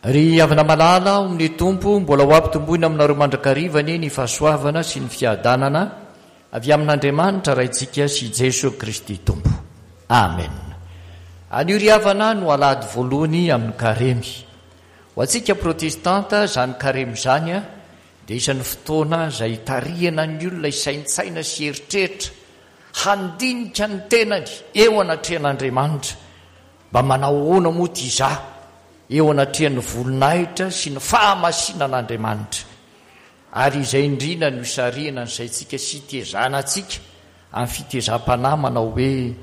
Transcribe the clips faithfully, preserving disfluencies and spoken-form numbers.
ry avana malala omin'ny tompo mbola ho ampitomboina aminareo mandrakarivany ny fahasoavana sy ny fiadanana avy amin'andriamanitra raintsika sy jesosy kristy tompo amen. Anio ry havana no alady voalohany amin'ny karemy ho antsika protestanta zany karemy zany a dia isan'ny fotoana izay tarihana ny olona isaintsaina sy heritreritra handinika ny tenany eo anatrehan'andriamanitra mba manao hoana moa ty izaho eo anatrehan'ny volinahitra sy ny fahamasinan'andriamanitra ary izay indrina no isarihana nysaintsika sy tezanantsika amin'ny fitezam-panahy manao hoe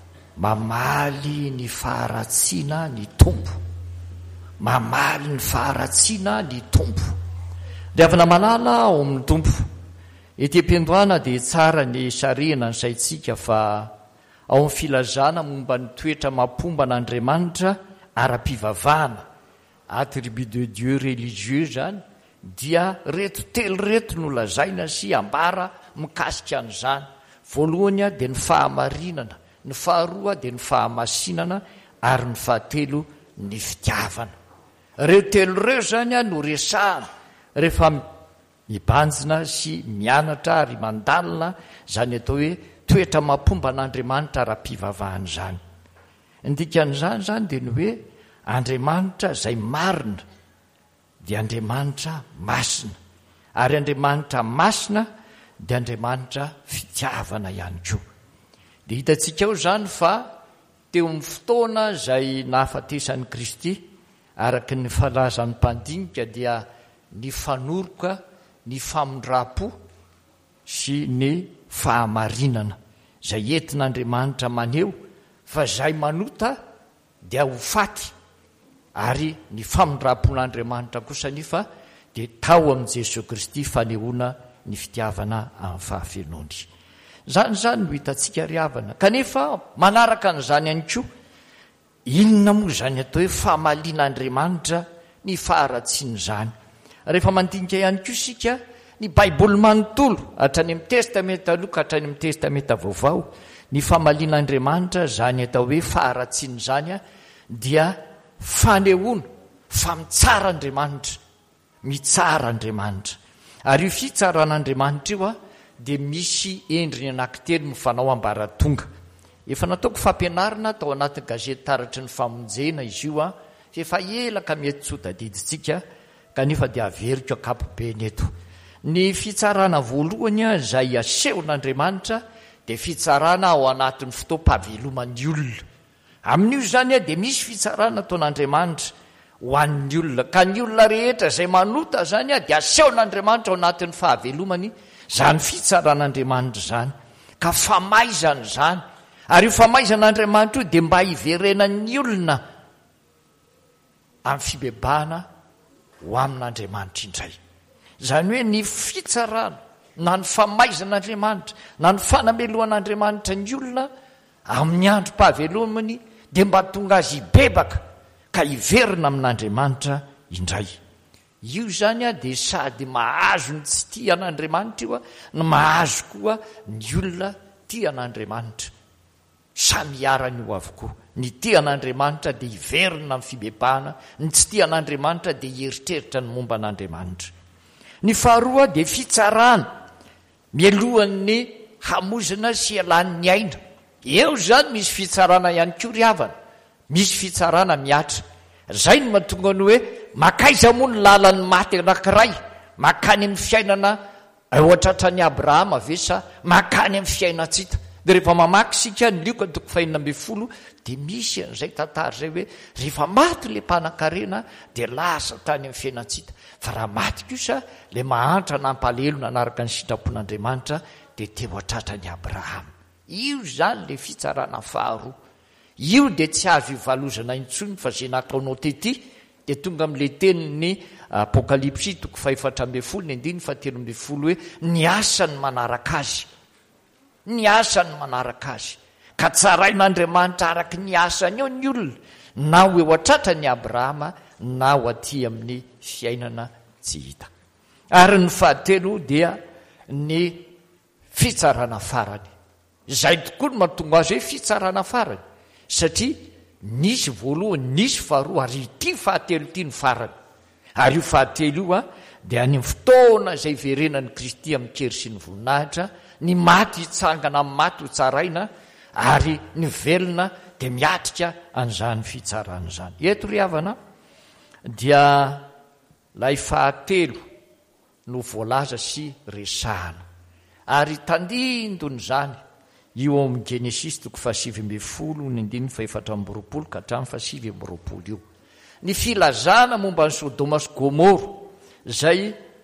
mamaly ny faharatsiana ny tompo mamaly ny faharatsiana ny tompo ry avana malala ao amin'ny tompo etym-piandohana dia tsara ny sarihana ny saintsika fa ao amin'ny filazana momba ny toetra mampombanaandriamanitra ara-pivavahana attribut de dieu religieux zany dia reto telo reto no lazaina sy ambara mikasika an'izany. Voalohany a dia ny fahamarinana, ny faharoa dia ny fahamasinana ary ny fahatelo ny fitiavana. Reo telo reo zany a no resahana rehefa mibanjina sy mianatra ary mandalina zany atao hoe toetra mampomban'andriamanitra ara-pivavahana zany. Ndikan'izany zany dia ny hoe Andriamanitra izay marina dia Andriamanitra masina ary Andriamanitra masina dia Andriamanitra fitiavana ihany koa. Dia hitantsika ao zany fa teo amin'ny fotoana izay nahafatesan'i Kristy araka ny falazan'ny mpandinika dia ny fanoroka, ny famondram-po sy ny fahamarinana izay entin'Andriamanitra maneho fa izay manota dia ho faty ary ny famondram-pon'Andriamanitra kosa nefa dia tao amin'i Jesosy Kristy fanehoana ny fitiavana amin'ny fahafenony. Zany zany no hitantsika ry havana. Kanefa manaraka an'izany ihany koa, inona moa zany atao hoe famalian'Andriamanitra ny faharatsiany zany? Rehefa mandinika ihany koa isika ny Baiboly manontolo hatrany amin'ny testamenta aloha ka hatrany amin'ny testamenta vaovao, ny famalian'Andriamanitra zany atao hoe faharatsiany zany a dia fanehoana fa mitsara Andriamanitra, mitsara Andriamanitra. Ary io fitsaran'Andriamanitra io a dia misy endriny anankitelo mifanao ambaratonga. Efa nataoko fampianarana tao anatin'ny gazety taratry ny famonjena izy io a, efa ela ka mety tsodadiditsika kanefa dia averiko akapobe eto. Ny fitsarana voalohany a izay asehon'Andriamanitra dia fitsarana ao anatin'ny fotoam-pahaveloman'ny olona. Amin'io zany a dia misy fitsarana ataon'Andriamanitra ho an'ny olona, ka ny olona rehetra izay manota zany a dia asehon'Andriamanitra ao anatin'ny fahavelomany zany fitsaran'Andriamanitra zany, ka famaizana zany. Ary io famaizan'Andriamanitra io dia mba hiverenan'ny olona amin'ny fibebahana ho amin'Andriamanitra indray. Zany hoe ny fitsarana na ny famaizan'Andriamanitra na ny fanameloan'Andriamanitra ny olona amin'ny androm-pahavelomany dia mba tonga azy hibebaka ka hiverina amin'Andriamanitra indray. Io zany a dia sady mahazo ny tsy tia an'Andriamanitra io a, ny mahazo koa ny olona tia an'Andriamanitra. Samy arany io avokoa. Ny tia an'Andriamanitra dia hiverina amin'ny fibebahana, ny tsy tia an'Andriamanitra dia hieritreritra ny momba an'Andriamanitra. Ny faharoa dia fitsarana mialohan'ny hamozana sy ialan'ny aina. Eo zany misy fitsarana ihany koa ry havana, misy fitsarana miatra. Zay no mahatonga ny hoe makaiza moa ny lalan'ny maty anankiray, makany amin'ny fiainana ohatratran'ny Abrahama ve sa makany amin'ny fiainatsika. Dia rehefa mamaky sika ny lioka toko fahinina ambin'ny folo dia misy an'izay tantara zay hoe rehefa maty le mpanan-karena dia lasa tany amin'ny fiainatsika. Fa raha maty kosa le mahantra nampalelo nanaraka ny sitrapon'Andriamanitra dia teo atratrany Abrahama. Io zany le fitsarana faharoa. Io dia tsy azo ivalozana intsony fa zay nataonao tety dia tonga amin'le tenin'ny Apokalipsy toko faefatra ambin'ny folo ny andiny fahatelo ambin'ny folo hoe ny asany manaraka azy, ny asany manaraka azy. Ka tsarain'Andriamanitra araka ny asany eo ny olona, na ho eo atratrany Abrahama na ho aty amin'ny fiainana tsy hita. Ary ny fahatelo dia ny fitsarana farany. Zay tokoa no mahatonga azy hoe fitsarana farany, satria nisy voalohany nisy faharoa ary ity fahatelo ity ny farany ary io fahatelo io a dia any fotoana izay verenan'i Kristy amin'ny kery sy ny voninahitra ny maty hitsangana amin'ny maty ho tsaraina ary ny velona dia miatrika an'izany fitsarana izany. Eto ry havana dia lay fahatelo no voalaza sy resahana ary tandindony zany io amin'ny Genesis toko fahasivy ambin'ny folo ny andininy faefatra amby roapolo ka hatramin'ny fahasivy amby roapolo io ny filazana momba ny Sodoma sy Gomora zay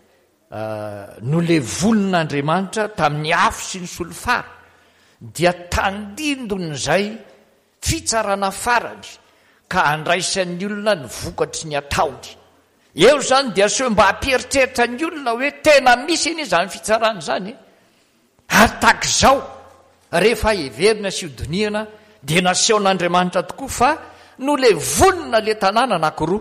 uh, no le volon'Andriamanitra tamin'ny afo sy ny solofara dia tandindony zay fitsarana farany ka andraisan'ny olona ny vokatry ny ataony. Eo zany dia so mba hamperitreritra ny olona hoe tena misy iny zany fitsarana zany ary tak'izao rehefa heverina sy hodiniana dia nasehon'Andriamanitra tokoa fa no le vonona le tanàna anankiroa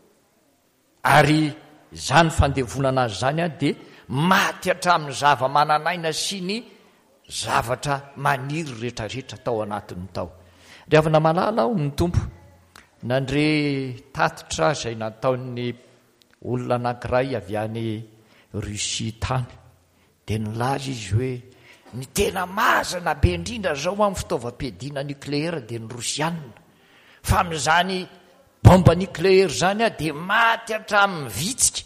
ary zany fandevonana azy zany a dia maty hatramin'ny zava-mananaina sy ny zavatra maniry rehetrarehetra tao anatin'ny tao. Ry havana malala aho ny tompo nandre tatitra izay nataon'ny olona anankiray avy any Russia tany dia nilaza izy hoe ny tena mazana be indrindra zao amin'ny fitaovam-piadiana nucléaire dia ny Rosianina fa amin'izany bomba nucléaire zany a dia maty hatramin'ny vitsika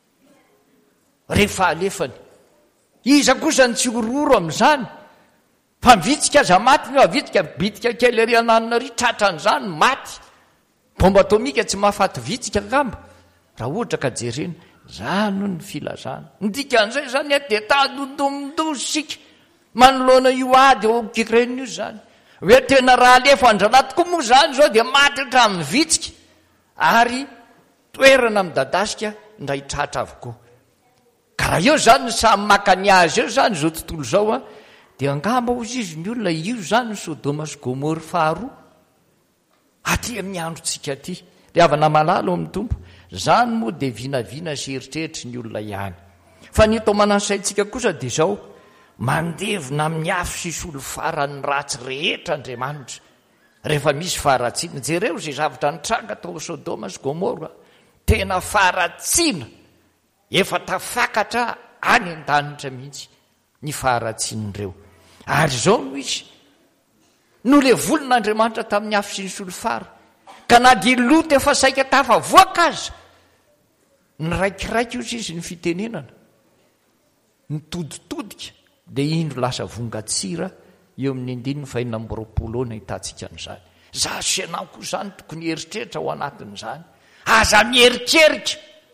rehefa alefany. Iza kosa ny tsy ororo amin'izany fa mivitsika aza maty ny avitsika bitika kely ery ananina ry tratran'izany maty. Bomba atomika tsy mahafaty vitsika ngamba raha ohatra ka jerena zany ny filazana. Ny dikan'izay zany a dia tadondomondozy sika manoloana io ady eo Ukraine io zany hoe tena raha alefa andrana tokoa moa zany zao dia maty hatramin'ny vitsika ary toerana midadasika ndray tratra avokoa. Ka raha eo zany ny samy makany azy eo zany zao tontolo zao a dia angamba ozy izy ny olona io zany ny Sodoma sy Gomora faharoa aty amin'ny androntsika aty. Ry havana malala ao amin'ny tompo zany moa dia vinavina sy eritreritry ny olona ihany fa ny tao manansaintsika kosa dia zao mandevina amin'ny afo sy solofarany ratsy rehetra Andriamanitra rehefa misy faharatsiana. Jereo zay zavatra nitranga tao Sodoma sy Gomora tena faharatsiana efa tafakatra any an-danitra mihitsy ny faharatsian'ireo. Ary zao no izy no le volon'Andriamanitra tamin'ny afo sy ny solofara ka na dia loto efa saika tafavoaka aza ny raikiraiky ozy izy ny fitenenana nitoditodika dia indro lasa vongatsira eo amin'ny andininy fahinana amby roapolo eo nahitantsika an'izany. Za sianao koa zany tokony eritreritra ao anatin'izany aza mieritrerika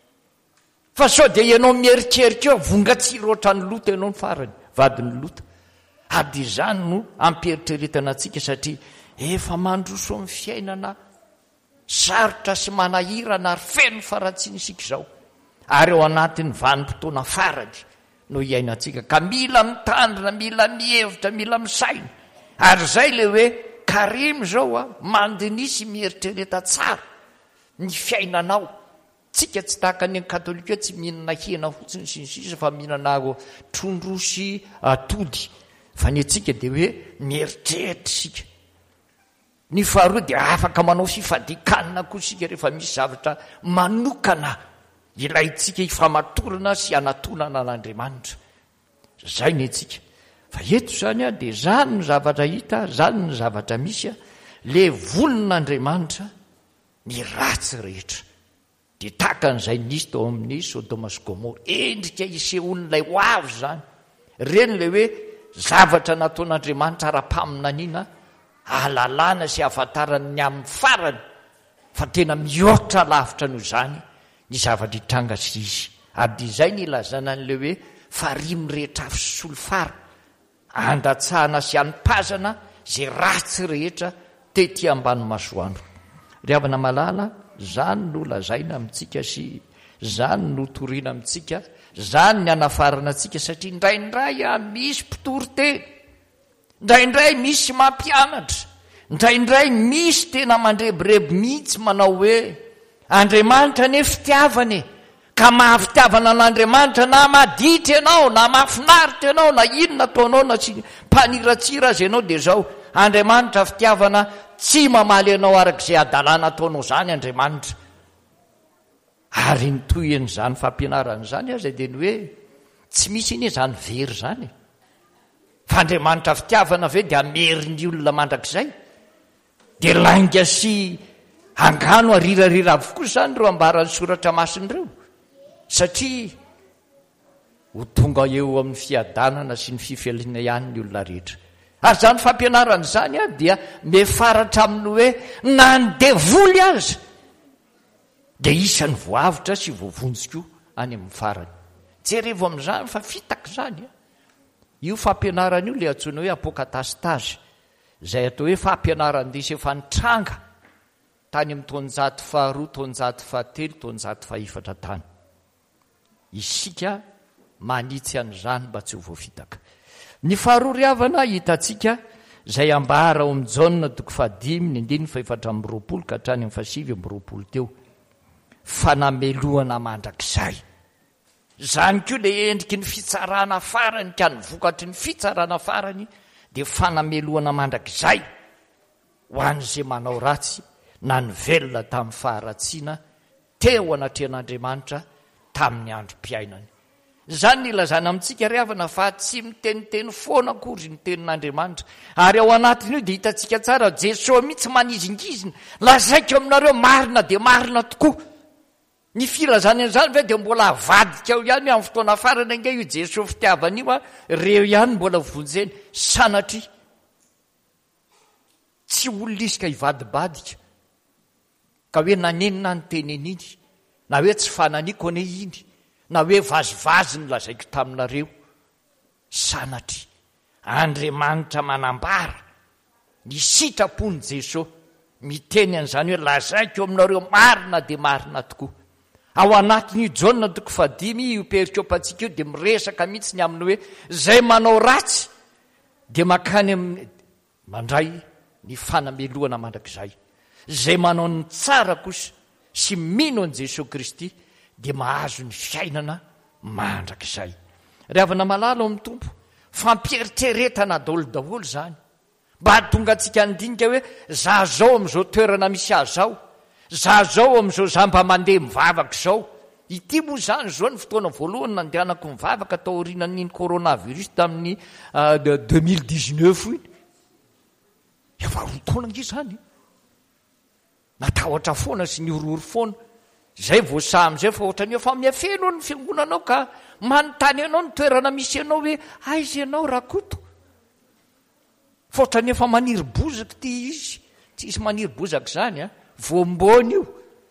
fa sao dia ianao mieritrerika eo vongatsira ohatrany loto ianao ny farany vadiny loto ady izany no ampieritrretana antsika satria efa mandroso amin'ny fiainana sarotra sy manahirana ary feno faratsiana isika izao ary ao anatin'ny vanim-potoana farany no iainantsika ka mila mitandrina mila mihevitra mila misaina ary zay le hoe karimy zao a mandinisy mieritrereta tsara ny fiainanao. Tsika tsy tahaka ny katolika tsy mihinana hena fotsiny sy ny sisa fa mihinana trondro sy atody fa ny atsika dia hoe mieritreritra sika. Ny faharoa dia afaka manao fifadikanina koa sika rehefa misy zavatra manokana ilayntsika ifamatorana sy anatonana an'Andriamanitra. Zay ny atsika fa eto zany a dia zany ny zavatra hita zany ny zavatra misy a le volon'Andriamanitra ny ratsy rehetra dia tahaka an'izay nisy tao amin'ny Sodoma sy Gomora endrika isehon'ilay ho avy zany reny le hoe zavatra nataon'Andriamanitra ara-paminaniana ahalalana sy ahafantarany ny amin'ny farany fa tena mihoatra lavitra noho izany ny zavatra hitranga sy izy. Ady izay ny ilazana an'le hoe farimy rehetra afo sy solofara andatsahana sy anipazana zay ratsy rehetra tety ambany masoandro. Ry havana malala zany no lazaina amintsika sy zany no toriana amintsika zany ny anafarana antsika satria indraindray a misy mpitoroteny indraindray misy mampianatra indraindray misy tena mandrebireby mihitsy manao hoe Andriamanitra ne fitiavane ka mahafitiavana an'Andriamanitra na maditra ianao na mahafinaritra ianao na inona ataonao na tsy mpaniratsira azy ianao dia zao Andriamanitra fitiavana tsy mamaly anao arak'izay adalàna ataonao zany Andriamanitra. Ary nytoyen'izany fampianaran'izany aza dia ny hoe tsy misy ine zany very zany. Fa Andriamanitra fitiavana ve dia ameriny olona mandrakizay? Dia lainga sy angano arirarira avokoa zany reo ambaran'ny soratra masiny ireo. Satria ho tonga eo amin'ny fiadanana sy ny fifaliana ihany ny olona rehetra. Ary zany fampianaran'izany a dia mefaratra amin'ny hoe nandevoly aza dia isany voavitra sy voavonjiko any amin'ny farany. Jerevo amin'izany fa fitaka zany a. Io fampianarana io le antsoina hoe apôkatasitazy, izay atao hoe fampianaran-desy efa nitranga tany amin'ny taonjato faharoa, taonjato fahatelo, taonjato fahaefatra tany. Isika manitsy an'izany mba tsy ho voafitaka. Ny faharoa ry havana hitantsika izay ambara ao amin'ny Jaona toko fahadimy ny andininy faefatra amby roapolo ka hatrany amin'ny fahasivy amby roapolo teo. Fanameloana mandrakizay. Zany koa le endriky ny fitsarana farany ka ny vokatry ny fitsarana farany dia fanameloana mandrakizay ho an'izay manao ratsy na ny velona tamin'ny faharatsiana teo anatrehan'Andriamanitra tamin'ny androm-piainany. Zany ny ilazana amintsika ry havana fa tsy miteniteny foana akory ny tenin'Andriamanitra. Ary ao anatiny io dia hitantsika tsara Jesosy mihitsy manizingizina, lazaiko aminareo marina dia marina tokoa. Ny filazany an'izany ve dia mbola avadika ao ihany amin'ny fotoana farany ange io Jesosy fitiavana io a, reo ihany mbola vonjeny sanatria tsy olona izy ka hivadibadika ka hoe nanenina ny teneniny, na hoe tsy fananiko ane iny, na hoe vazivazy ny lazaiko taminareo, sanatria Andriamanitra manambara ny sitrapony Jesosy miteny an'izany hoe lazaiko aminareo marina dia marina tokoa. Ao anatin'io Jaona toko fadimy io perikopantsika io dia miresaka mihitsy ny aminy hoe zay manao ratsy dia makany amin'ny mandray ny fanameloana mandrakizay. Zay manao ny tsara kosa sy mino an' Jesosy Kristy dia mahazo ny fiainana mandrakizay. Ry havana malala ao amin'ny tompo, fampieritreretana daholo daholo zany. Mba tonga antsika andinika hoe za zao amin'izao toerana misy azy zao, za zao amin'izao za mba mandeha mivavaka zao. Ity moa zany zao ny fotoana voalohany nandehanako mivavaka tao aorianan'iny coronavirus tamin'ny uh, deux mille dix-neuf iny. Efa roa taona nge zany. Natahotra foana sy niorory foana. Zay voasa am'izay fa ohatran'ny efa miafeno ny fiangonanao ka manontany anao ny toerana misy anao hoe aiza ianao rakoto. Fa ohatran'ny efa maniry bozaka ty izy. Tsy isy maniry bozaka zany a. Voambony io.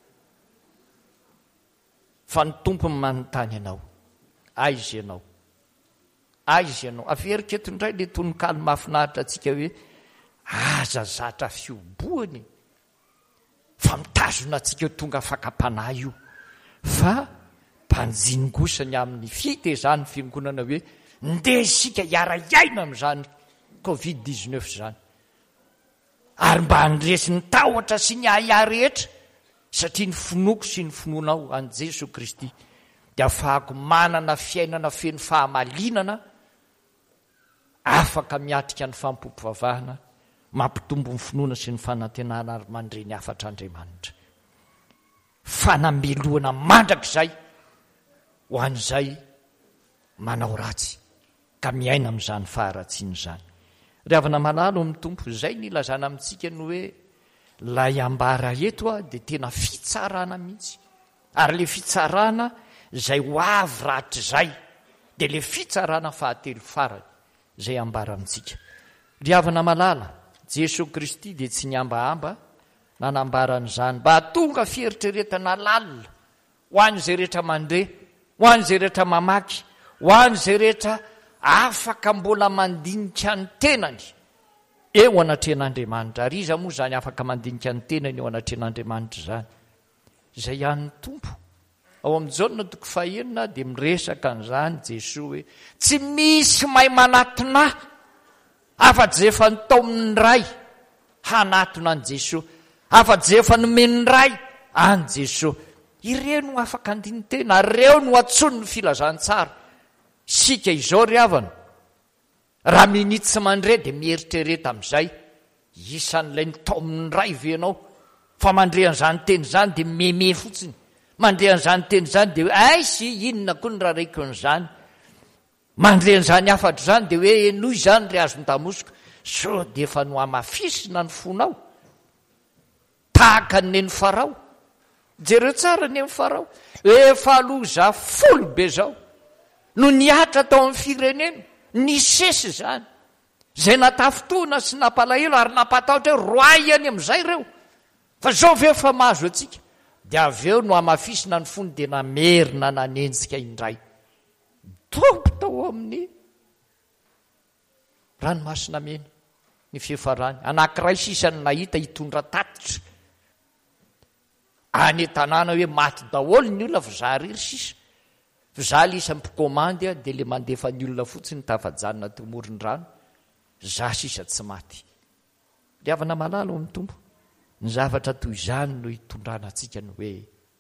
Fa ny tompony manontany anao. Aiza ianao. Aiza ianao. Averiketo indray le tononkalo mahafinaritra atsika hoe aza zatra fioboany. Fa mitazona atsika tonga fakapanahy io. Fa mpanjingosany amin'ny fitezany fiangonana hoe ndeha isika hiara-iaina amin'izany covid dix-neuf zany. Ary mba handresy ny tahotra sy ny ahia rehetra satria ny finoko sy ny finoanao an' Jesosy Kristy dia afahako manana fiainana feno fahamalinana afaka miatrika ny fampompovavahana mampitombo ny finoana sy ny fanantenana ary mandreny afatr'Andriamanitra. Fanameloana mandrakizay ho an'izay manao ratsy ka miaina amin'izany faharatsiana izany. Ry havana malalo amin'ny tompo, izay ny ilazana amintsika ny hoe lay ambara eto a dia tena fitsarana mihitsy. Ary le fitsarana izay ho avy ratr'izay dia le fitsarana fahatelo farany izay ambara amintsika. Ry havana malala, Jesosy Kristy dia tsy niambahamba nanambara an'izany mba hatonga fieritreretana lalina ho an'izay rehetra mandeha, ho an'izay rehetra mamaky, ho an'izay rehetra afaka mbola mandinika ny tenany eo anatrehan'Andriamanitra. Ary iza moa zany afaka mandinika ny tenany eo anatrehan'Andriamanitra zany. Izay ihany tompo. Ao amin'ny Jaona toko fahaenina dia miresaka an'izany Jesosy hoe tsy misy mahay manatona afa-tsy efa nitao amin'ny ray hanatona an' Jesosy, afa-tsy efa nomeny ny ray an' Jesosy. Ireo no afaka andiny tena, ireo no atsony ny filazantsara. Sika izao ry havana, raha minitsy mandray dia mieritrereta amin'izay isan'ilay nitao amin'ny ray ve ianao fa mandrean'izany teny zany de meme fotsiny mandrean'izany teny zany de hoe ay sy inona koa ny raha raiko n'izany mandrean'izany afatra zany de hoe noho izany ry azon-damosoka so de efa no amafisina ny fonao tahaka ny eny farao jereo tsara ny eny farao efa loza folo be zao no niatra tao amin'ny firenena ny sesy zany zay natafotoana sy napalahelo ary napatahotra hoe roay any amin'izay ireo fa zao ve fa mahazo atsika de avy eo no amafisina ny fony de namerina nanenjika indray tompo tao amin'ny ranomasina mena ny fifarany anankiray sisany nahita hitondra tatitra any tanàna hoe maty daholo ny olona fizahariry sisa fizaly isa mpikomandy a de le mandefa ny olona fotsiny tafajanona tomoron-drano za sisa tsy maty ry avana malala o amin'ny tompo ny zavatra toy izany no hitondrana antsika ny hoe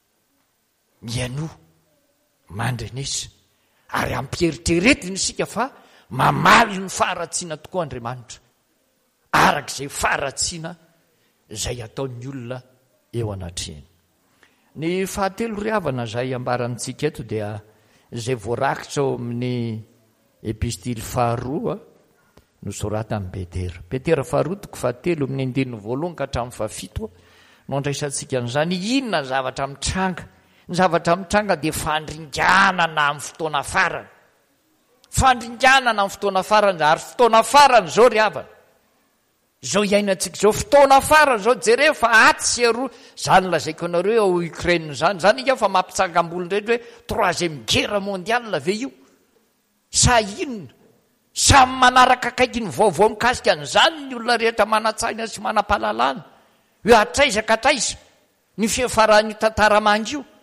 miano mandrenesa ary ampieritrereti sika fa mamaly ny faharatsiana tokoa Andriamanitra arak'izay faharatsiana zay ataon'ny olona eo anatrehany. Ny fahatelo ry havana zay ambarantsika eto dia zay voarakitra ao amin'ny epistily faharoa no sorata amin'ny Petera. Petera faharoa toko fahatelo amin'ny andininy voalohany ka hatramin'ny fahafito no andraisantsika an'izany inona ny zavatra mitranga. Ny zavatra mitranga dia fandringanana amin'ny fotoana farany. Fandringanana amin'ny fotoana farany ary fotoana farany zao ry havana. Zao iainantsika zao fotoana farany zao jereo fa aty sy aroa zany lazaiko anareo ao Ukraine zany zany ika fa mampitsangam-bolony rehetra hoe troisième guerre mondiale ve io sa inona samy manaraka akaiky ny vaovao mikasika an'izany ny olona rehetra manatsaina sy manam-pahalalana hoe atraizaka atraiza ny fiafaran'io tantara mangy io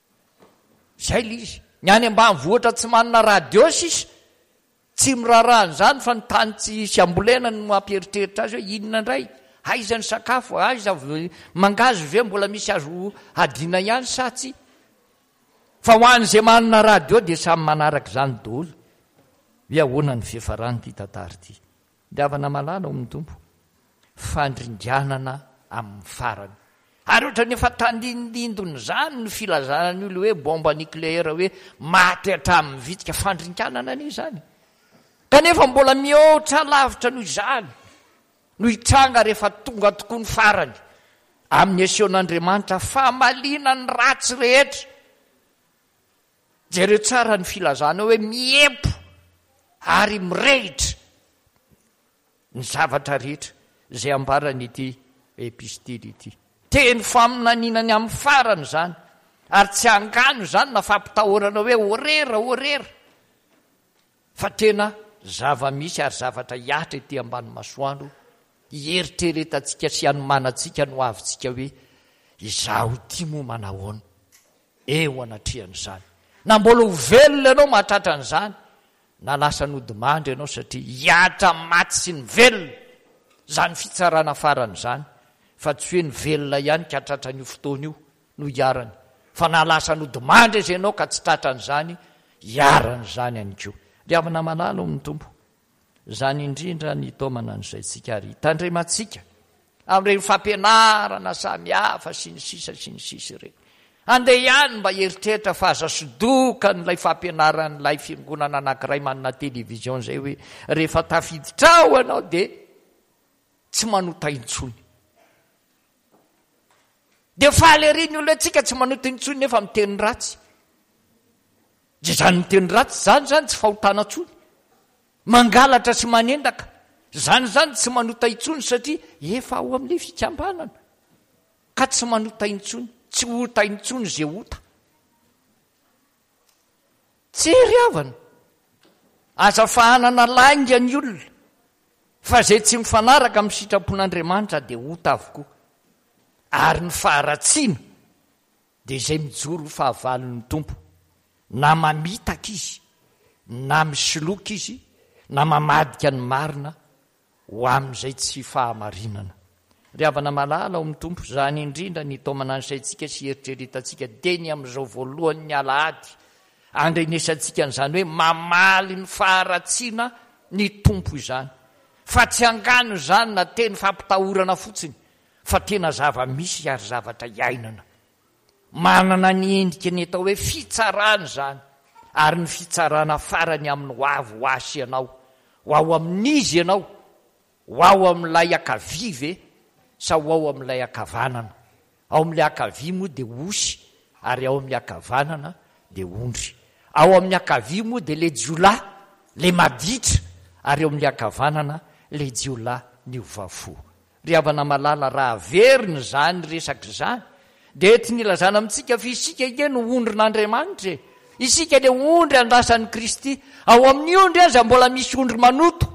zay le izy ny any ambany vohatra tsy manana radio sisa tsy mirarahany zany fa ny tany tsy sy ambolena no mampieritreritra azy hoe inona indray aiza ny sakafo aiza mangazo ve mbola misy azo adina ihany sa tsy fa ho an'izay manana radio dia samy manaraka zany daholo hoe ahoana ny fiafarany ty tantara ty de avana malala ao amin'ny tompo fandringanana amin'ny farany ary ohatra nefa tandindindony zany ny filazana ny olo hoe bomba nucléaire hoe maty hatramin'ny vitsika fandringanana any zany kanefa mbola mihoatra lavitra noho izany no hitranga rehefa tonga tokoa ny farany amin'ny eseon'Andriamanitra famalina ny ratsy rehetra jereo tsara ny filazana hoe miepo ary mirehitra ny zavatra rehetra zay ambarany ity epistily ity teny faminaninany amin'ny farany zany ary tsy angano zany na fampitahorana hoe orera orera fa tena zava-misy ary zavatra hiatra ety ambany masoandro hieritreretatsika sy anomanantsika no avintsika hoe izaho ty moa manahoana eo anatrehan'izany na mbola ho velona ianao mahatratra an'izany na lasa nodimandry ianao satria hiatra maty sy ny velona zany fitsarana farany zany fa tsy hoe ny velona ihany ka hatratra n'io fotoana io no hiarany fa na lasa nodimandry izy ianao ka tsy tratran'izany hiarany zany any ko ry avana malala amin'ny tompo zany indrindra ny tomana n'izay tsika ary tandrematsika amin'ireny fampianarana samy hafa sy ny sisa sy ny sisa ireny andeha ihany mba heritreritra fa aza sodoka n'ilay fampianaran'ilay fiangonana anankiray manana televizion zay hoe rehefa tafiditrao ianao de tsy manota intsony de faly ary ny olo atsika tsy manota intsony nefa miteny ratsy de zany miteny ratsy zany zany tsy fahotana tsony mangalatra sy manendaka zany zany tsy manota intsony satria efa ao amin'ilay fikambanana ka tsy manota intsony tsy ota intsony zay ota tsy ry havana aza fahanana lainga ny olona fa zay tsy mifanaraka amin'ny sitrapon'Andriamanitra de ota avokoa ary ny faharatsiana de izay mijoro fahavalon'ny tompo na mamitaka izy na misoloka izy na mamadika ny marina ho amin'izay tsy fahamarinana ry havana malala ao amin'ny tompo zany indrindra ny tomana nysaintsika sy heritreretatsika teny amin'izao voalohany ny alahady andrenesantsika n'izany hoe mamaly ny faharatsiana ny tompo izany fa tsy angano zany na teny fampitahorana fotsiny fa tena zava-misy ary zavatra iainana. Manana ny endrika ny atao hoe fitsarana zany, ary ny fitsarana farany amin'ny ho avy ho asy ianao, ho ao amin'izy ianao, ho ao amin'ilay akavive sa ho ao amin'ilay akavanana. Ao amin'ilay akavia moa dia osy, ary ao amin'ny akavanana dia ondry. Ao amin'ny akavia moa dia le jiolà, le maditra, ary ao amin'ny akavanana le jiolà ny ovafo. Ry havana malala raha veriny zany resaka zany, dia ety ny ilazana amintsika fa isika ike no ondrin'Andriamanitra e. Isika le ondry andrasan'i Kristy. Ao amin'ny ondry aza mbola misy ondry manoto,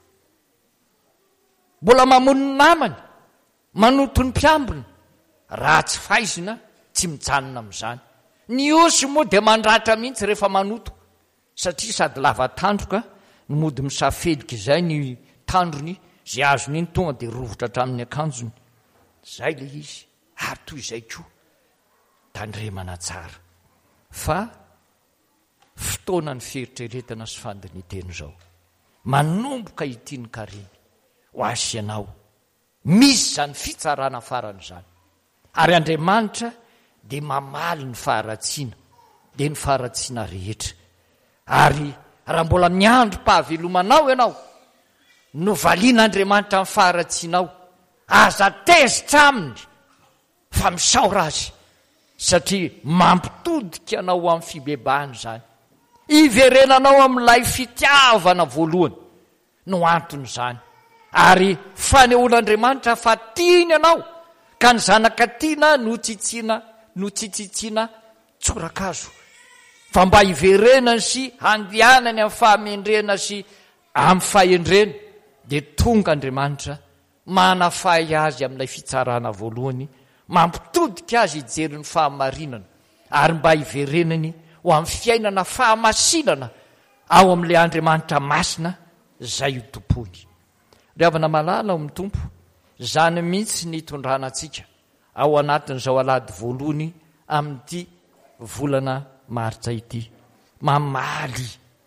mbola mamono ny namany, manoto ny mpiambiny. Raha tsy faizina tsy mijanona amin'izany. Ny osy moa dia mandratra mihitsy rehefa manoto, satria sady lava tandroka no mody misafelika izay ny tandrony, zay azony iny tonga dia rovotra hatramin'ny akanjony. Zay le izy. Ary toy izay koa tandremana tsara. Fa fotoana ny fieritreretana sy fandiniteny izao, manomboka ity ny karimy ho asy ianao. Misy zany fitsarana farany zany. Ary Andriamanitra dia mamaly ny faharatsiana, dia ny faharatsiana rehetra. Ary raha mbola miandro pahavelomanao ianao, no valian'Andriamanitra amin'ny faharatsianao, aza tezitra aminy fa misaora azy, satria mampitodika anao amin'ny fibebahany zany. Iverenanao amin'ilay fitiavana voalohany no antony zany. Ary fanehoan'Andriamanitra fa tiany ianao, ka ny zanaka tiana no tsitsiana no tsitsitsiana tsorakazo. Fa mba hiverenany sy handianany amin'ny fahamendrena sy amin'ny fahendrena, dia tonga Andriamanitra manafay azy amin'ilay fitsarana voalohany, mampitodika azy hijery ny fahamarinana, ary mba hiverenany ho amin'ny fiainana fahamasinana ao amin'ilay Andriamanitra masina zay ho tompony. Ry havana malala ao amin'ny tompo, zany mihitsy ny tondrana antsika ao anatin'izao alady voalohany amin'ity volana martsa ity, mamaly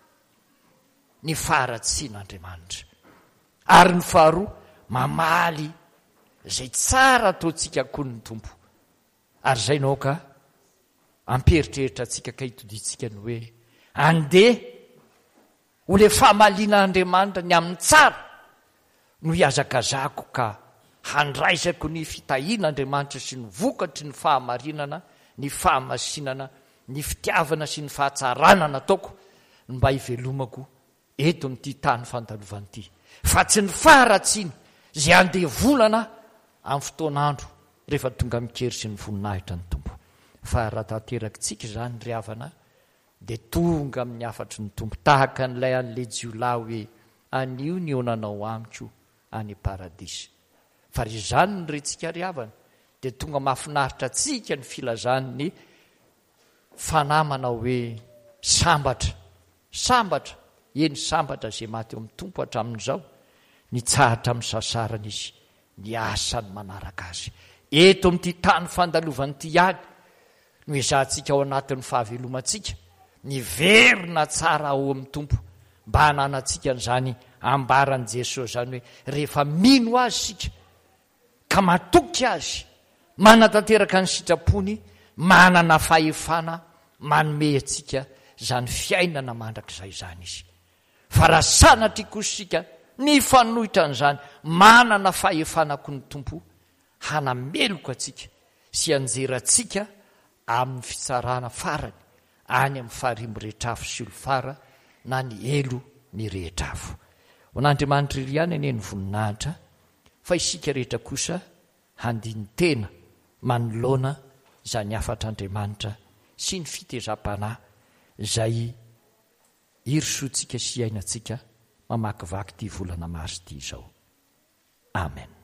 ny faharatsian'Andriamanitra. Ary ny faharoa, mamaly zay tsara ataontsika koa ny tompo. Ary zay nao ka amperitreritra atsika ka hitodintsika ny hoe andeha ho le famalian'Andriamanitra ny amin'ny tsara no hiazakazako ka handraisako ny fitahian'Andriamanitra sy ny vokatry ny fahamarinana, ny fahamasinana, ny fitiavana sy ny fahatsarana nataoko mba hivelomako eto amin'ity tany fandalovana ity. Fa tsy ny faharatsiana zay andeha volana amin'ny fotoan'andro rehefa tonga mikery sy ny voninahitra ny tompo. Fa raha tanterakitsika zany ry havana, dia tonga amin'ny afatry ny tompo, tahaka n'ilay an'le jiolà hoe anio ny onanao amiko any paradisy. Fa ry zany ny rentsika ry havana, dia tonga mahafinaritra atsika ny filazany ny fanamana hoe sambatra, sambatra, eny sambatra zay maty eo amin'ny tompo hatramin'izao, ny tsahatra amin'ny sasarana izy, ny asany manaraka azy. Eto amin'ity tany fandalovanyity ihany no ezahantsika ao anatin'ny fahavelomantsika, ny verina tsara ao amin'ny tompo, mba hananantsika n'izany ambaran'i Jesosy zany hoe rehefa mino azy sika ka matoky azy, manatanteraka ny sitrapony, manana fahefana manome atsika zany fiainana mandrakizay zany izy. Fa raha sanatry kosa sika ny fanohitra an'izany, manana fahefanako ny tompo, hanameloko atsika sy anjeratsika amin'ny fitsarana farany any amin'ny faharimo rehetrafo sy olofara na ny elo ny rehetrafo. Ho n'Andriamanitra iry ihany anie ny voninahitra, fa isika rehetra kosa handiny tena manoloana izany afatr'Andriamanitra sy ny fitezam-panahy izay irisoantsika sy iainantsika mamakivaky ity volana mars ity izao. Amen.